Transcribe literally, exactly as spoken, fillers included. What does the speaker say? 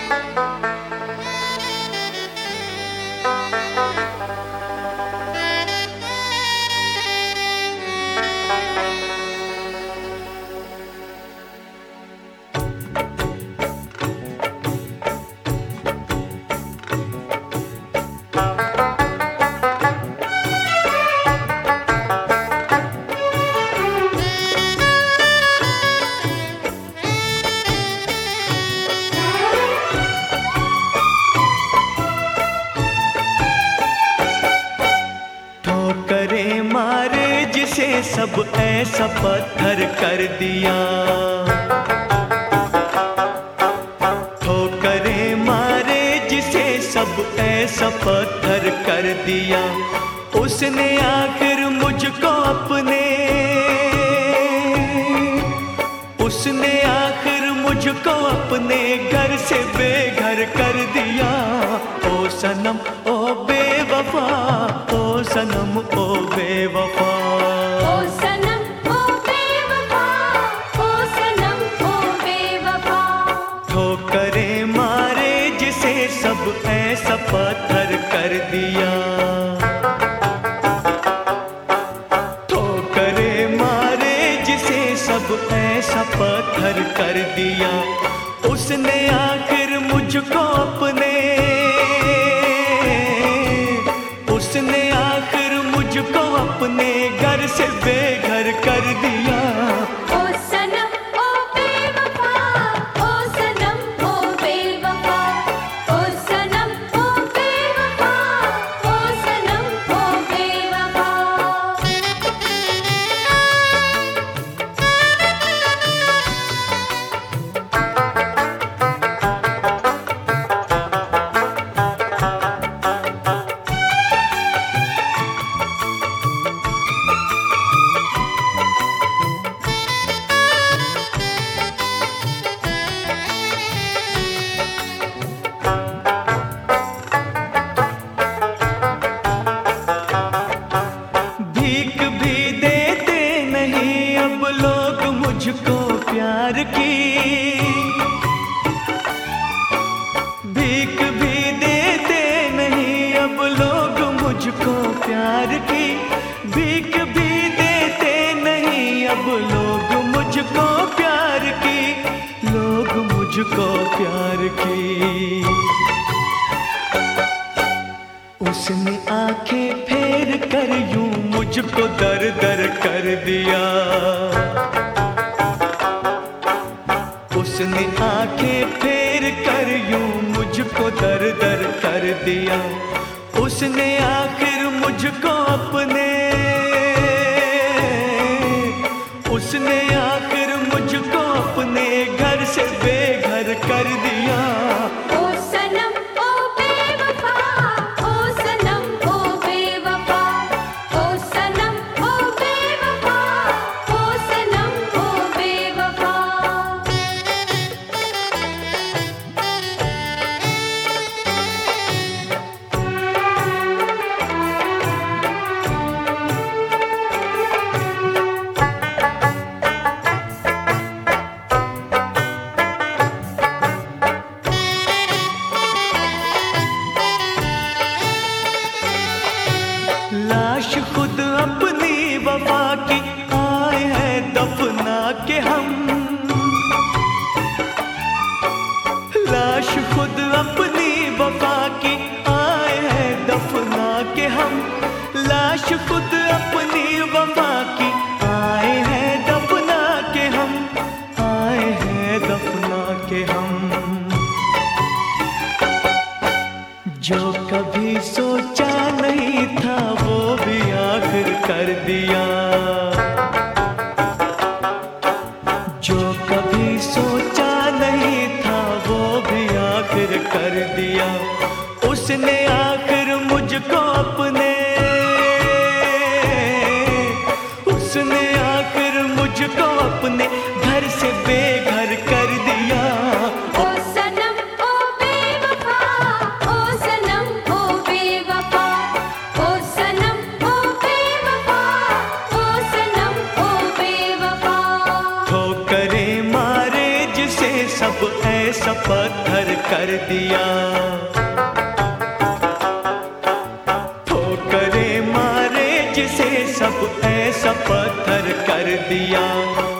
सब ऐसा पत्थर कर दिया, ठोकरें मारे जिसे सब ऐसा पत्थर कर दिया। उसने आखिर मुझको अपने, उसने आखिर मुझको अपने घर से बेघर कर दिया। ओ सनम ओ बेवफा, ओ सनम ओ बेवफा, ओ सनम ओ बेवफा, ओ सनम ओ बेवफा। ठोकरें मारे जिसे सब ऐसा पत्थर कर दिया, ठोकरें मारे जिसे सब ऐसा पत्थर कर दिया। उसने आखिर मुझको अपने, उसने आखिर मुझको अपने घर से बेघर कर दिया। ओ सनम ओ बेवफा, ओ सनम ओ बेवफा, ओ सनम ओ बेवफा, ओ सनम ओ बेवफा। भीख भी देते नहीं अब लोग मुझको प्यार की, भीख भी देते नहीं अब लोग मुझको प्यार की, भीख भी देते नहीं अब लोग मुझको प्यार की, लोग मुझको प्यार की। उसने आंखें फेर कर यूं मुझको दर दर कर दिया, उसने आंखें फेर कर यूं मुझको दर दर कर दिया। उसने आखिर मुझको अपने, उसने आखिर मुझको अपने घर से बेघर कर दिया। ओ सनम ओ बेवफा, ओ सनम ओ बेवफा, ओ सनम ओ बेवफा, ओ सनम ओ बेवफा। लाश खुद अपनी वफा की आए हैं दफना के हम, लाश खुद अपनी वफा की आए हैं दफना के हम, लाश खुद अपनी वफा की आए हैं दफना के हम, आए हैं दफना के हम। जो कभी सोचा नहीं था वो भी आखिर कर दिया, जो कभी सोचा नहीं था वो भी आखिर कर दिया। उसने आखिर मुझको अपने, उसने आखिर मुझको अपने घर से बेघर कर दिया। ओ सनम ओ बेवफा, ओ सनम ओ बेवफा, ओ सनम ओ बेवफा, ओ सनम ओ बेवफा। ठोकरें मारे जिसे सब ऐसा पत्थर कर कर दिया। ठोकरे मारे जिसे सब ऐसा पत्थर कर दिया।